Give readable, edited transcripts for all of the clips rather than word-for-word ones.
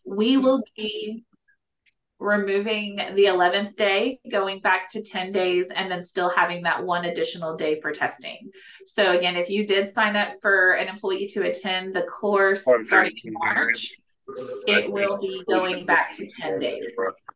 We will be removing the 11th day, going back to 10 days, and then still having that one additional day for testing. So again, if you did sign up for an employee to attend the course starting in March, it will be going back to 10 days.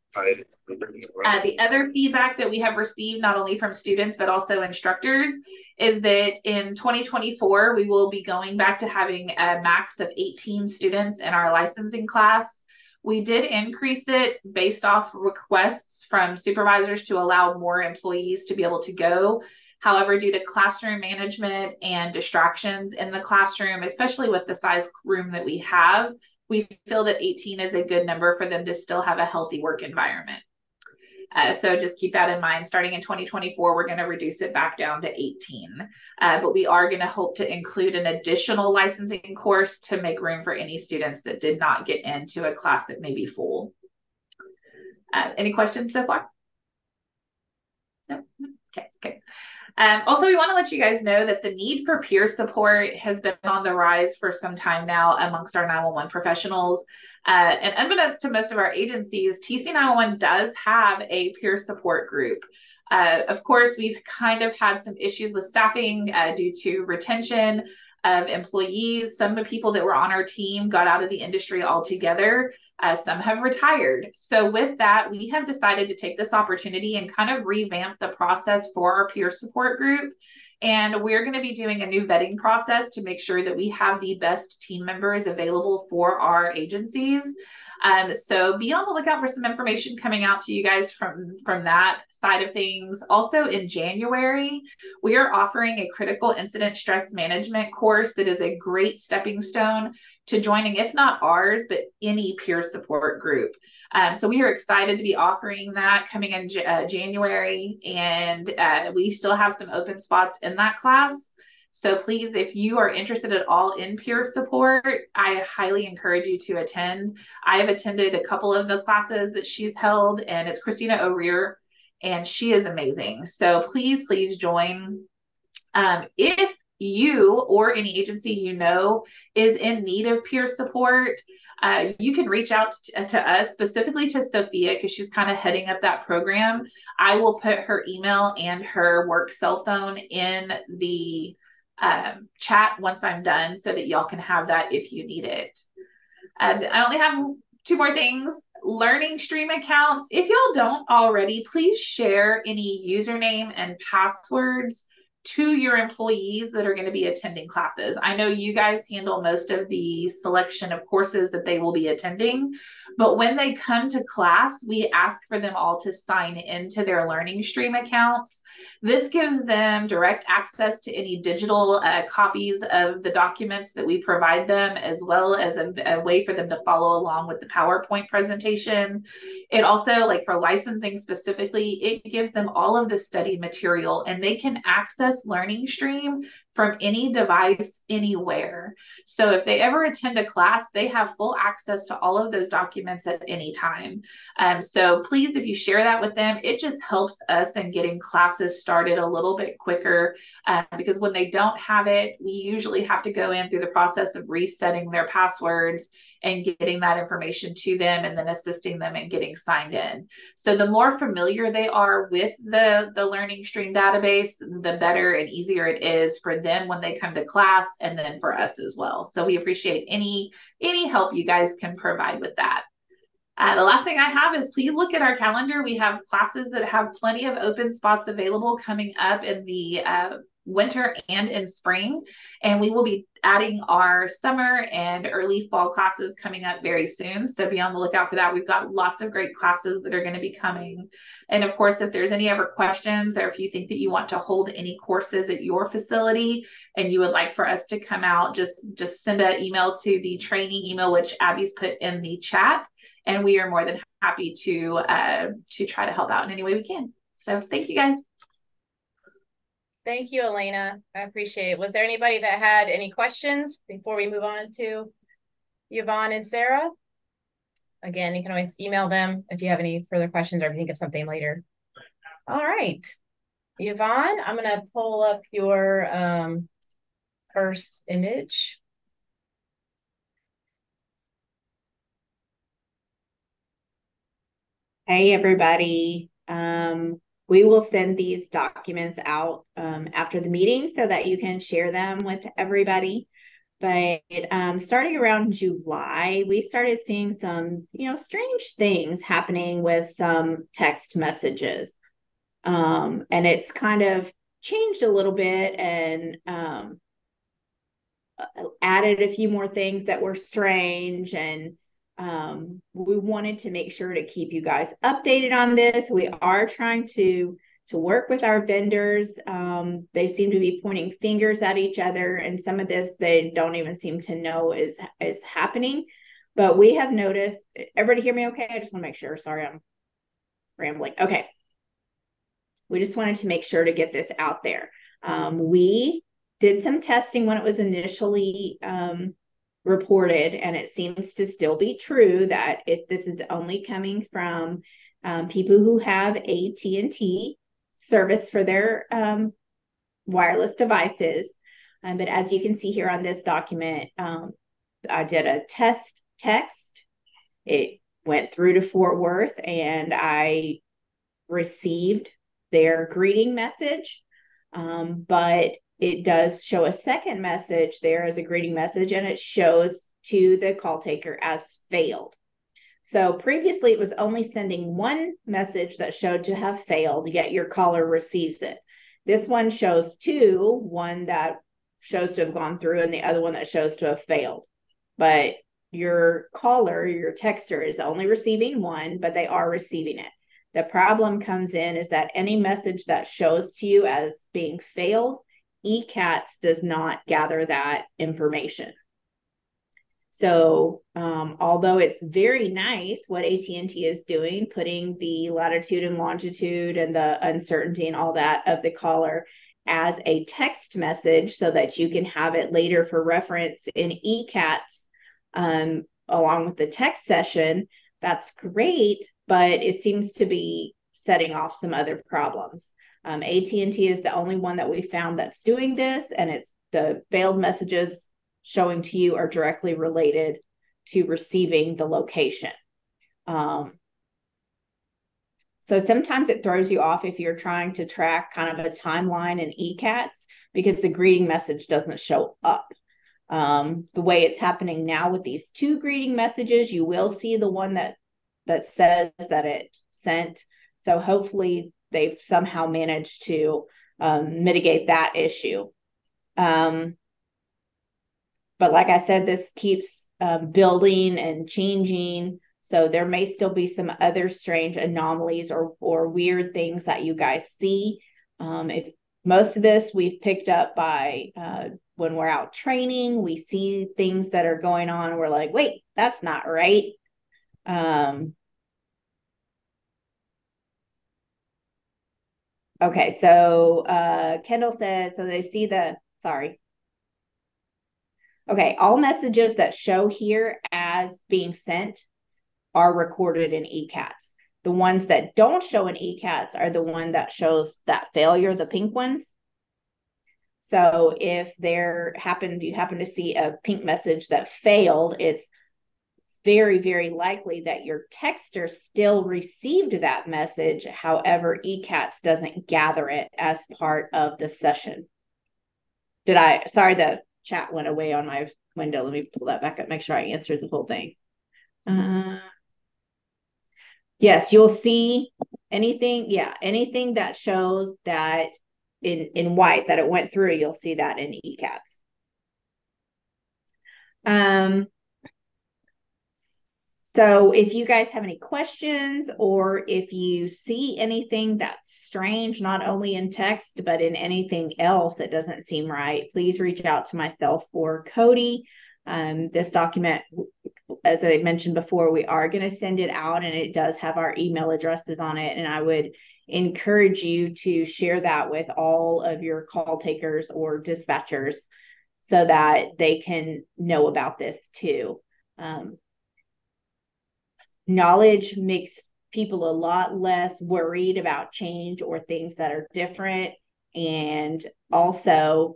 The other feedback that we have received, not only from students, but also instructors, is that in 2024, we will be going back to having a max of 18 students in our licensing class. We did increase it based off requests from supervisors to allow more employees to be able to go. However, due to classroom management and distractions in the classroom, especially with the size room that we have, we feel that 18 is a good number for them to still have a healthy work environment. So just keep that in mind. Starting in 2024, we're going to reduce it back down to 18. But we are going to hope to include an additional licensing course to make room for any students that did not get into a class that may be full. Any questions so far? No? Okay. Also, we want to let you guys know that the need for peer support has been on the rise for some time now amongst our 911 professionals. And unbeknownst to most of our agencies, TC 911 does have a peer support group. Of course, we've kind of had some issues with staffing due to retention of employees. Some of the people that were on our team got out of the industry altogether. Some have retired. So with that, we have decided to take this opportunity and kind of revamp the process for our peer support group. And we're going to be doing a new vetting process to make sure that we have the best team members available for our agencies. So be on the lookout for some information coming out to you guys from that side of things. Also in January, we are offering a critical incident stress management course that is a great stepping stone to joining, if not ours, but any peer support group. So we are excited to be offering that coming in January, and we still have some open spots in that class. So please, if you are interested at all in peer support, I highly encourage you to attend. I have attended a couple of the classes that she's held, and it's Christina O'Rear, and she is amazing. So please join. If you or any agency you know is in need of peer support, you can reach out to us, specifically to Sophia, because she's kind of heading up that program. I will put her email and her work cell phone in the chat once I'm done so that y'all can have that if you need it. I only have two more things. Learning Stream accounts. If y'all don't already, please share any username and passwords to your employees that are going to be attending classes. I know you guys handle most of the selection of courses that they will be attending, but when they come to class, we ask for them all to sign into their Learning Stream accounts. This gives them direct access to any digital copies of the documents that we provide them, as well as a way for them to follow along with the PowerPoint presentation. It also, like for licensing specifically, it gives them all of the study material, and they can access Learning Stream from any device anywhere. So if they ever attend a class, they have full access to all of those documents at any time. So please, if you share that with them, it just helps us in getting classes started a little bit quicker, because when they don't have it, we usually have to go in through the process of resetting their passwords and getting that information to them, and then assisting them in getting signed in. So the more familiar they are with the Learning Stream database, the better and easier it is for them when they come to class, and then for us as well. So we appreciate any help you guys can provide with that. The last thing I have is please look at our calendar. We have classes that have plenty of open spots available coming up in the winter and in spring. And we will be adding our summer and early fall classes coming up very soon. So be on the lookout for that. We've got lots of great classes that are going to be coming. And of course, if there's any ever questions, or if you think that you want to hold any courses at your facility and you would like for us to come out, just send an email to the training email, which Abby's put in the chat. And we are more than happy to try to help out in any way we can. So thank you, guys. Thank you, Elena. I appreciate it. Was there anybody that had any questions before we move on to Yvonne and Sarah? Again, you can always email them if you have any further questions or if you think of something later. All right. Yvonne, I'm going to pull up your first image. Hey, everybody. We will send these documents out after the meeting so that you can share them with everybody. But starting around July, we started seeing some, strange things happening with some text messages. And it's kind of changed a little bit and added a few more things that were strange, and we wanted to make sure to keep you guys updated on this. We are trying to work with our vendors. They seem to be pointing fingers at each other, and some of this they don't even seem to know is happening. But we have noticed. Everybody hear me okay? I just want to make sure. Sorry, I'm rambling. Okay. We just wanted to make sure to get this out there. We did some testing when it was initially reported, and it seems to still be true that this is only coming from people who have AT&T service for their wireless devices. But as you can see here on this document, I did a test text. It went through to Fort Worth, and I received their greeting message. But it does show a second message there as a greeting message, and it shows to the call taker as failed. So previously it was only sending one message that showed to have failed, yet your caller receives it. This one shows two, one that shows to have gone through and the other one that shows to have failed. But your caller, your texter, is only receiving one, but they are receiving it. The problem comes in is that any message that shows to you as being failed, eCats does not gather that information. So although it's very nice what AT&T is doing, putting the latitude and longitude and the uncertainty and all that of the caller as a text message so that you can have it later for reference in eCats along with the text session, that's great, but it seems to be setting off some other problems. AT&T is the only one that we found that's doing this, and it's the failed messages showing to you are directly related to receiving the location. So sometimes it throws you off if you're trying to track kind of a timeline in eCats because the greeting message doesn't show up. The way it's happening now with these two greeting messages, you will see the one that says that it sent. So hopefully they've somehow managed to mitigate that issue. But like I said, this keeps building and changing. So there may still be some other strange anomalies or weird things that you guys see. If most of this we've picked up by when we're out training, we see things that are going on. We're like, wait, that's not right. Okay, so Kendall says, so they see sorry. Okay, all messages that show here as being sent are recorded in eCats. The ones that don't show in eCats are the one that shows that failure, the pink ones. So if you happen to see a pink message that failed, it's very, very likely that your texter still received that message. However, eCats doesn't gather it as part of the session. Sorry, the chat went away on my window. Let me pull that back up, make sure I answered the whole thing. Yes, you'll see anything that shows that in white that it went through, you'll see that in eCats. So if you guys have any questions or if you see anything that's strange, not only in text, but in anything else that doesn't seem right, please reach out to myself or Cody. This document, as I mentioned before, we are going to send it out, and it does have our email addresses on it. And I would encourage you to share that with all of your call takers or dispatchers so that they can know about this too. Knowledge makes people a lot less worried about change or things that are different. And also,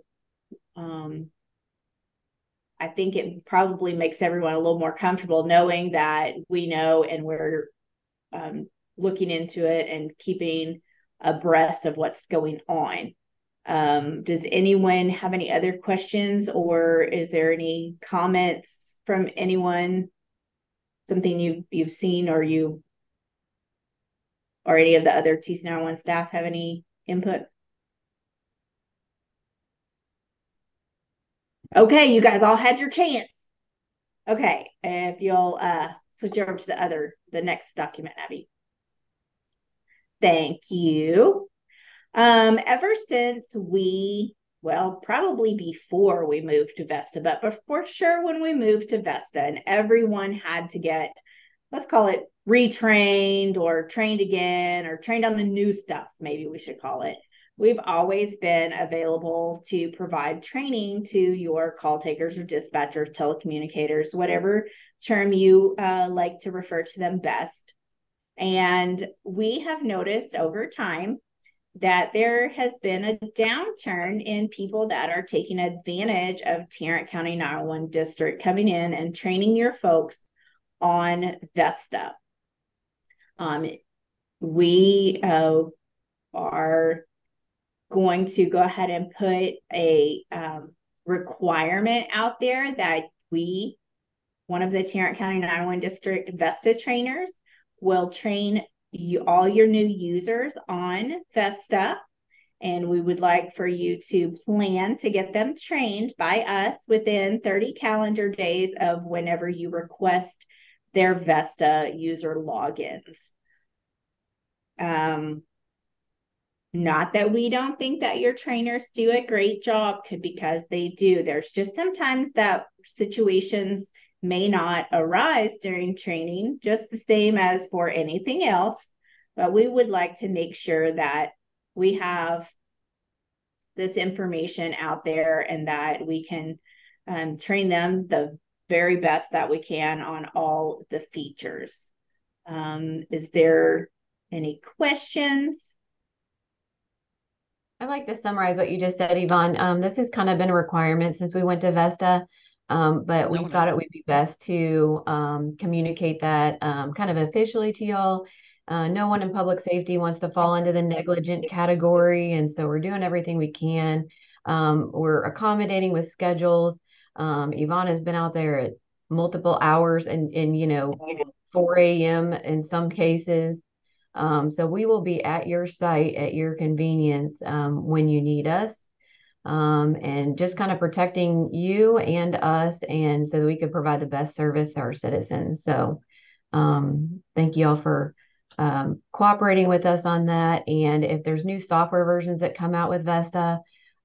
I think it probably makes everyone a little more comfortable knowing that we know and we're looking into it and keeping abreast of what's going on. Does anyone have any other questions, or is there any comments from anyone? Something you've seen, or any of the other TC911 staff have any input? Okay, you guys all had your chance. Okay, if you'll switch over to the next document, Abby. Thank you. Ever since probably before we moved to Vesta, but for sure when we moved to Vesta and everyone had to get, let's call it retrained or trained again or trained on the new stuff, maybe we should call it. We've always been available to provide training to your call takers or dispatchers, telecommunicators, whatever term you like to refer to them best. And we have noticed over time that there has been a downturn in people that are taking advantage of Tarrant County 911 District coming in and training your folks on Vesta. We are going to go ahead and put a requirement out there that one of the Tarrant County 911 District Vesta trainers will train all your new users on Vesta. And we would like for you to plan to get them trained by us within 30 calendar days of whenever you request their Vesta user logins. Not that we don't think that your trainers do a great job, because they do. There's just sometimes that situations may not arise during training, just the same as for anything else. But we would like to make sure that we have this information out there and that we can train them the very best that we can on all the features. Is there any questions? I'd like to summarize what you just said, Yvonne. This has kind of been a requirement since we went to Vesta, but we thought it would be best to communicate that kind of officially to y'all. No one in public safety wants to fall into the negligent category, and so we're doing everything we can. We're accommodating with schedules. Yvonne has been out there at multiple hours and 4 a.m. in some cases. So we will be at your site at your convenience when you need us, and just kind of protecting you and us, and so that we can provide the best service to our citizens. So thank you all for cooperating with us on that. And if there's new software versions that come out with Vesta,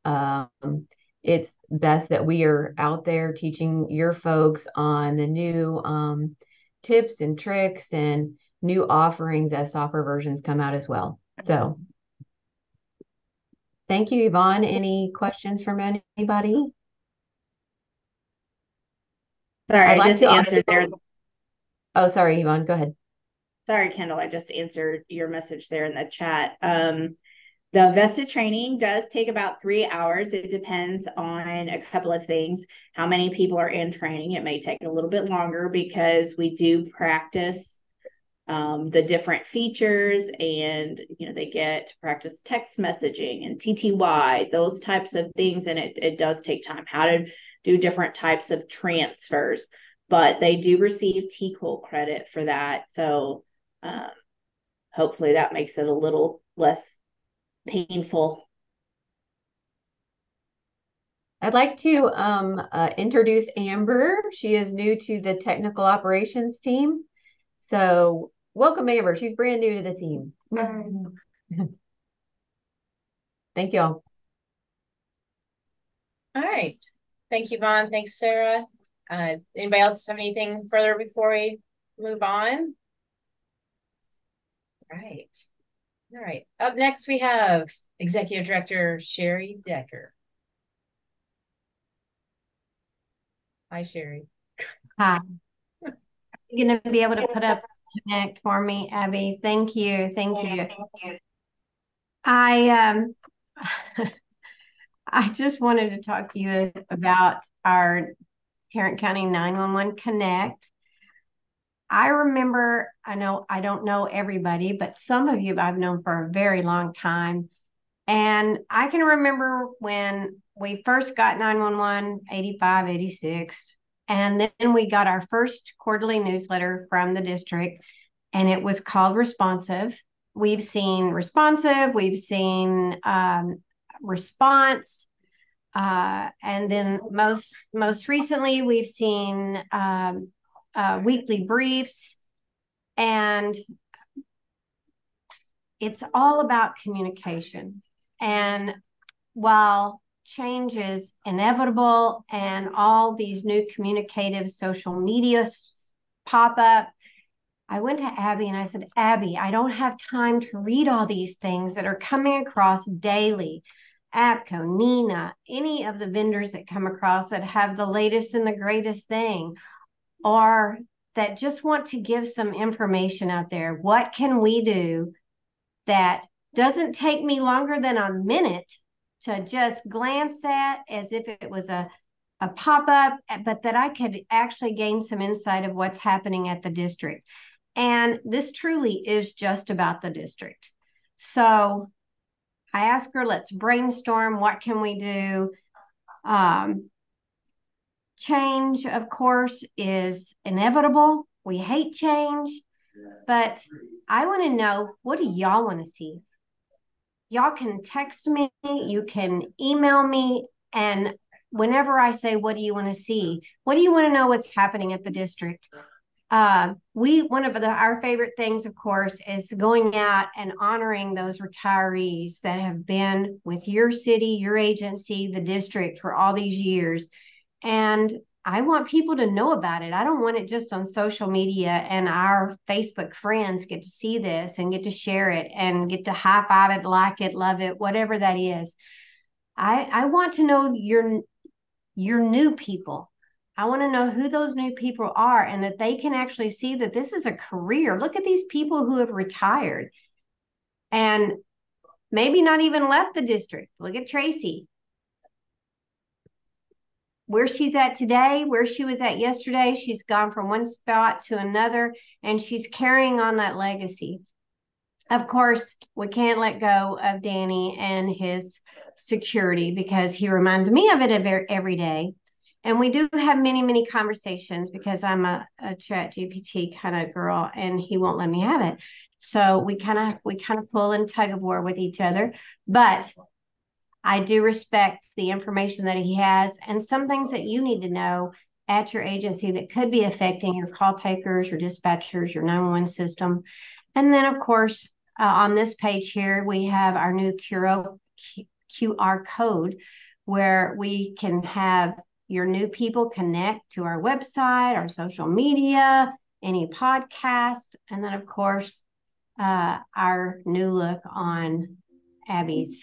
it's best that we are out there teaching your folks on the new tips and tricks and new offerings as software versions come out as well. So thank you, Yvonne. Any questions from anybody? Sorry, I just answered there. Oh, sorry, Yvonne, go ahead. Sorry, Kendall, I just answered your message there in the chat. The Vesta training does take about 3 hours. It depends on a couple of things. How many people are in training? It may take a little bit longer because we do practice the different features, and they get to practice text messaging and TTY, those types of things, and it does take time, how to do different types of transfers, but they do receive TCOL credit for that. So hopefully that makes it a little less painful. I'd like to introduce Amber. She is new to the technical operations team. So welcome, Amber. She's brand new to the team. Thank you all. All right. Thank you, Vaughn. Thanks, Sarah. Anybody else have anything further before we move on? Right. All right. Up next, we have Executive Director Sherry Decker. Hi, Sherry. Hi. You're going to be able to put up Connect for me, Abby. Thank you. Thank you. I just wanted to talk to you about our Tarrant County 911 Connect. I remember, I know I don't know everybody, but some of you I've known for a very long time. And I can remember when we first got 911, 85, 86. And then we got our first quarterly newsletter from the district, and it was called Responsive. We've seen Responsive, we've seen Response, and then most recently we've seen weekly briefs, and it's all about communication. And while change is inevitable and all these new communicative social media pop up, I went to Abby and I said, Abby, I don't have time to read all these things that are coming across daily. APCO, Nina, any of the vendors that come across that have the latest and the greatest thing, or that just want to give some information out there. What can we do that doesn't take me longer than a minute to just glance at as if it was a pop-up, but that I could actually gain some insight of what's happening at the district. And this truly is just about the district. So I asked her, let's brainstorm. What can we do? Change, of course, is inevitable. We hate change, but I want to know, what do y'all want to see? Y'all can text me, you can email me, and whenever I say, what do you want to see? What do you want to know what's happening at the district? One of our favorite things, of course, is going out and honoring those retirees that have been with your city, your agency, the district for all these years. And I want people to know about it. I don't want it just on social media and our Facebook friends get to see this and get to share it and get to high five it, like it, love it, whatever that is. I want to know your new people. I want to know who those new people are and that they can actually see that this is a career. Look at these people who have retired and maybe not even left the district. Look at Tracy. Where she's at today, where she was at yesterday, she's gone from one spot to another, and she's carrying on that legacy. Of course, we can't let go of Danny and his security because he reminds me of it every day. And we do have many, many conversations because I'm a chat GPT kind of girl and he won't let me have it. So we kind of pull and tug of war with each other. But I do respect the information that he has and some things that you need to know at your agency that could be affecting your call takers, your dispatchers, your 911 system. And then, of course, on this page here, we have our new QR code where we can have your new people connect to our website, our social media, any podcast, and then, of course, our new look on Abby's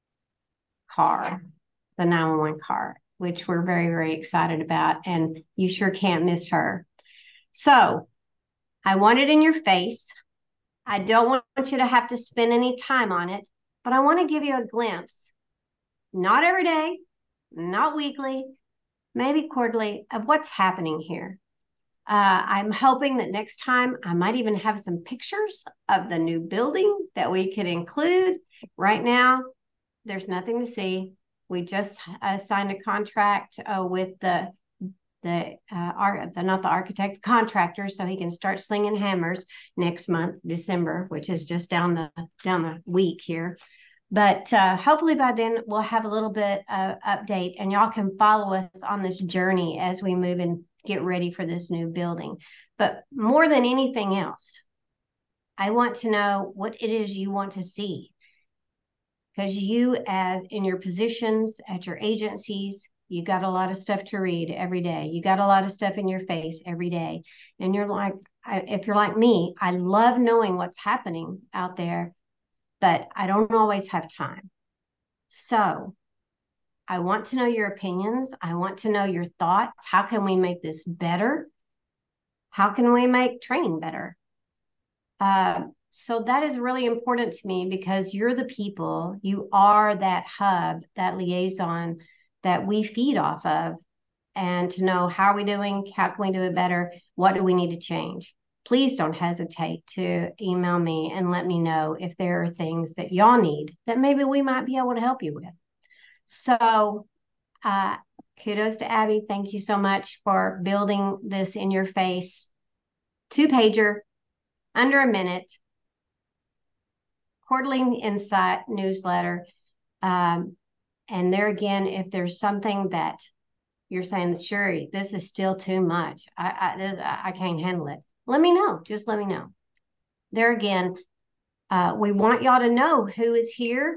car, the 911 car, which we're very, very excited about, and you sure can't miss her. So I want it in your face. I don't want you to have to spend any time on it, but I want to give you a glimpse, not every day, not weekly, maybe quarterly, of what's happening here. I'm hoping that next time I might even have some pictures of the new building that we could include. Right now, there's nothing to see. We just signed a contract with the not the architect, the contractor, so he can start slinging hammers next month, December, which is just down the week here. But hopefully by then we'll have a little bit of update and y'all can follow us on this journey as we move and get ready for this new building. But more than anything else, I want to know what it is you want to see. Because you, as in your positions at your agencies, you got a lot of stuff to read every day. You got a lot of stuff in your face every day. And you're like, if you're like me, I love knowing what's happening out there, but I don't always have time. So I want to know your opinions. I want to know your thoughts. How can we make this better? How can we make training better? So that is really important to me because you're the people, you are that hub, that liaison that we feed off of, and to know how are we doing, how can we do it better, what do we need to change. please don't hesitate to email me and let me know if there are things that y'all need that maybe we might be able to help you with. So kudos to Abby. Thank you so much for building this in your face 2-pager, under a minute, quarterly insight newsletter. And there again, if there's something that you're saying, Sherry, this is still too much, I can't handle it, let me know. Just let me know. There again, we want y'all to know who is here.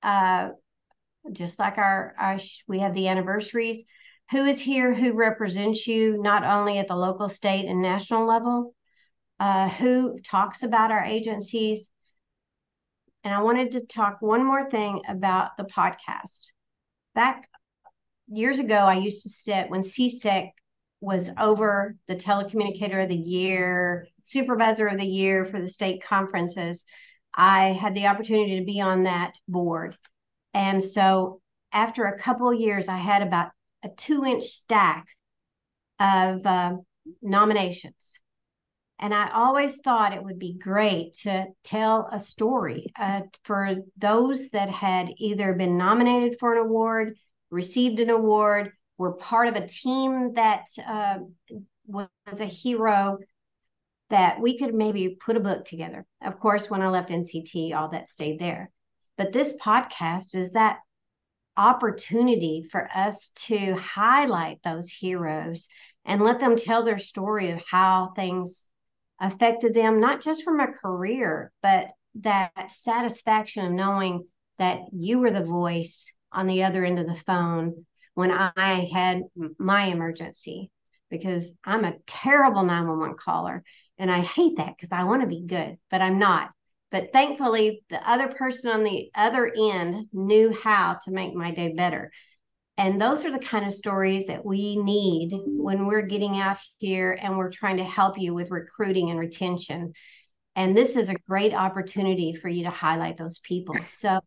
Just like we have the anniversaries, who is here, who represents you, not only at the local, state, and national level, who talks about our agencies. And I wanted to talk one more thing about the podcast. Back years ago, I used to sit when CSEC was over the telecommunicator of the year, supervisor of the year for the state conferences. I had the opportunity to be on that board. And so after a couple of years, I had about a 2-inch stack of nominations. And I always thought it would be great to tell a story for those that had either been nominated for an award, received an award, were part of a team that was a hero, that we could maybe put a book together. Of course, when I left NCT, all that stayed there. But this podcast is that opportunity for us to highlight those heroes and let them tell their story of how things affected them, not just from a career, but that satisfaction of knowing that you were the voice on the other end of the phone when I had my emergency, because I'm a terrible 911 caller. And I hate that because I want to be good, but I'm not. But thankfully, the other person on the other end knew how to make my day better. And those are the kind of stories that we need when we're getting out here and we're trying to help you with recruiting and retention. And this is a great opportunity for you to highlight those people. So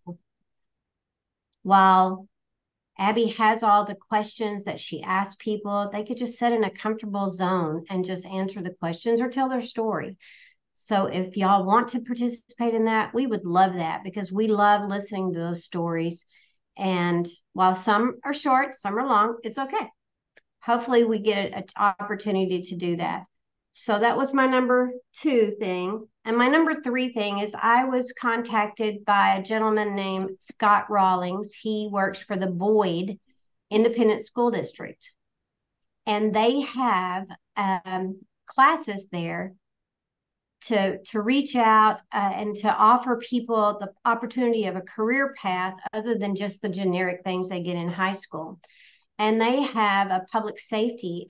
while Abby has all the questions that she asks people, they could just sit in a comfortable zone and just answer the questions or tell their story. So if y'all want to participate in that, we would love that, because we love listening to those stories. And while some are short, some are long, it's okay. Hopefully we get an opportunity to do that. So that was my number 2 thing. And my number 3 thing is I was contacted by a gentleman named Scott Rawlings. He works for the Boyd Independent School District. And they have classes there to reach out and to offer people the opportunity of a career path other than just the generic things they get in high school. And they have a public safety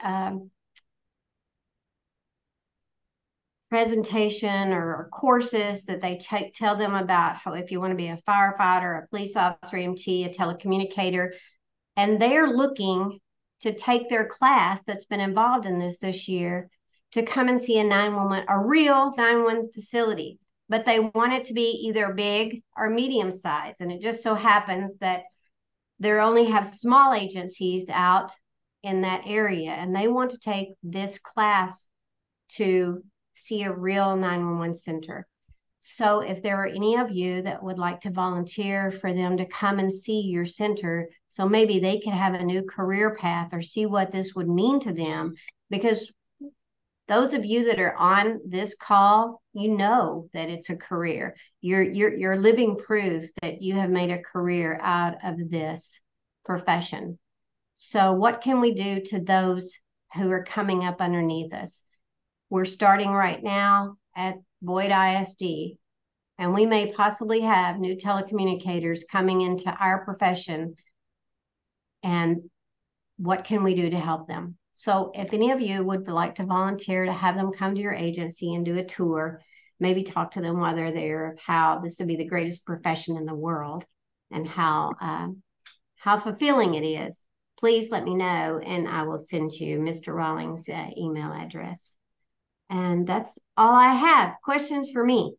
presentation or courses that they tell them about how, if you want to be a firefighter, a police officer, EMT, a telecommunicator, and they're looking to take their class that's been involved in this year to come and see a real 911 facility. But they want it to be either big or medium size. And it just so happens that they only have small agencies out in that area, and they want to take this class to see a real 911 center. So if there are any of you that would like to volunteer for them to come and see your center, so maybe they can have a new career path or see what this would mean to them, because those of you that are on this call, you know that it's a career. You're living proof that you have made a career out of this profession. So what can we do to those who are coming up underneath us? We're starting right now at Boyd ISD, and we may possibly have new telecommunicators coming into our profession. And what can we do to help them? So if any of you would like to volunteer to have them come to your agency and do a tour, maybe talk to them while they're there of how this would be the greatest profession in the world and how fulfilling it is, please let me know, and I will send you Mr. Rawlings' email address. And that's all I have. Questions for me?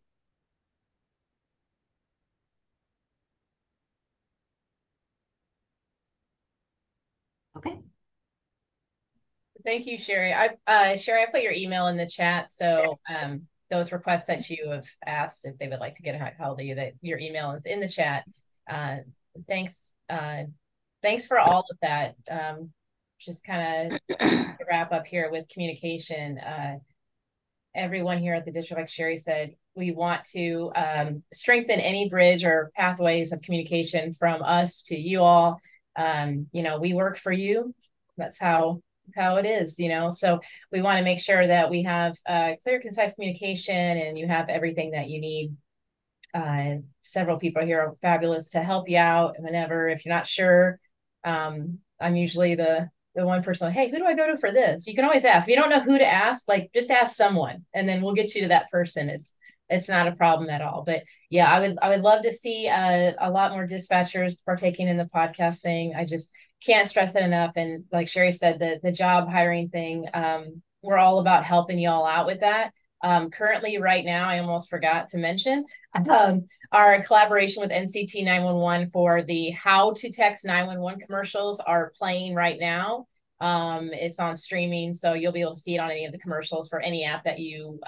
Okay. Thank you, Sherry. Sherry, I put your email in the chat. So those requests that you have asked, if they would like to get a hold of you, that your email is in the chat. Thanks. Thanks for all of that. Just kind of wrap up here with communication. Everyone here at the district, like Sherry said, we want to strengthen any bridge or pathways of communication from us to you all. You know, we work for you. That's how it is, you know. So we want to make sure that we have clear, concise communication, and you have everything that you need. Several people here are fabulous to help you out whenever, if you're not sure. I'm usually the one person, hey, who do I go to for this? You can always ask. If you don't know who to ask, like, just ask someone, and then we'll get you to that person. It's not a problem at all. But yeah, I would love to see a lot more dispatchers partaking in the podcast thing. I just can't stress it enough. And like Sherry said, the job hiring thing, we're all about helping y'all out with that. Currently, right now, I almost forgot to mention our collaboration with NCT 911 for the how to text 911 commercials are playing right now. It's on streaming, so you'll be able to see it on any of the commercials for any app that you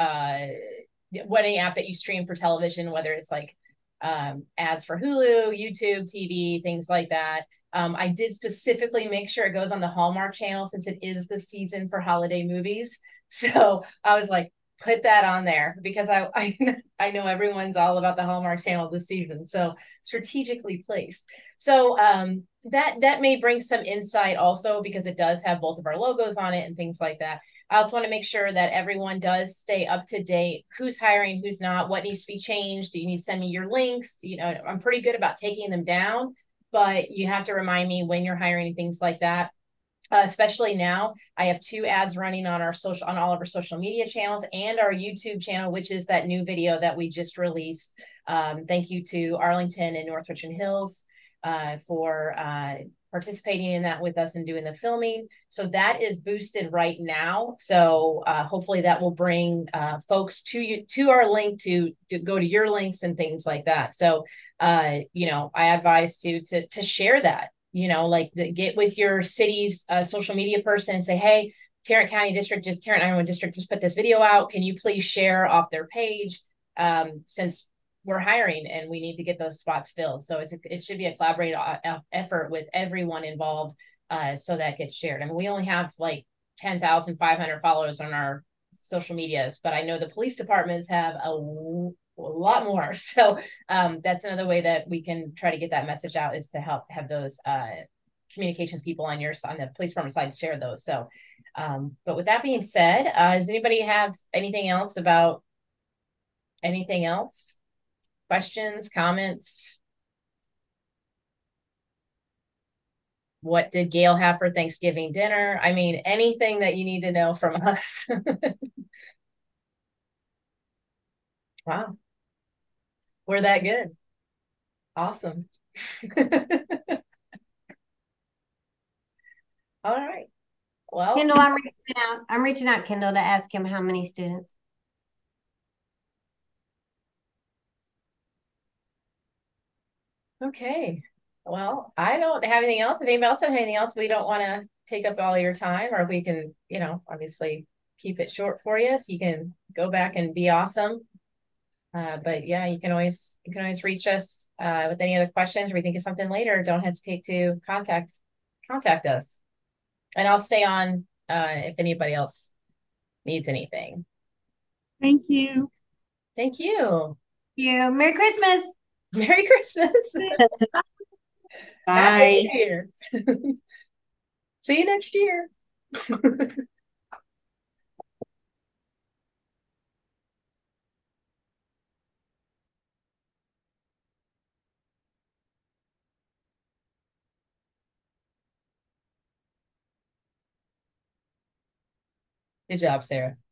stream for television, whether it's like ads for Hulu, YouTube, TV, things like that. I did specifically make sure it goes on the Hallmark channel since it is the season for holiday movies. So I was like, put that on there because I know everyone's all about the Hallmark channel this season. So strategically placed. So that may bring some insight also because it does have both of our logos on it and things like that. I also want to make sure that everyone does stay up to date. Who's hiring, who's not, what needs to be changed. Do you need to send me your links? You know, I'm pretty good about taking them down, but you have to remind me when you're hiring, things like that. Especially now, I have 2 ads running on all of our social media channels and our YouTube channel, which is that new video that we just released. Thank you to Arlington and North Richland Hills for participating in that with us and doing the filming. So that is boosted right now. So hopefully that will bring folks to our link to go to your links and things like that. So you know, I advise to share that. You know, like get with your city's social media person and say, hey, Tarrant 911 District just put this video out. Can you please share off their page? Since we're hiring and we need to get those spots filled. So it should be a collaborative effort with everyone involved so that gets shared. I mean, we only have like 10,500 followers on our social medias, but I know the police departments have a lot more. So that's another way that we can try to get that message out, is to help have those communications people on the police department side share those. So but with that being said, does anybody have anything else about anything else? Questions, comments? What did Gail have for Thanksgiving dinner? I mean, anything that you need to know from us. Wow. We're that good. Awesome. All right. Well, Kendall, I'm reaching out, Kendall, to ask him how many students. okay. Well, I don't have anything else. If anybody else has anything else, we don't want to take up all your time, or we can, you know, obviously keep it short for you so you can go back and be awesome. But yeah, you can always reach us with any other questions, or we think of something later. Don't hesitate to contact us. And I'll stay on if anybody else needs anything. Thank you. Thank you. You. Merry Christmas. Merry Christmas. Bye. Happy New Year. See you next year. Good job, Sarah.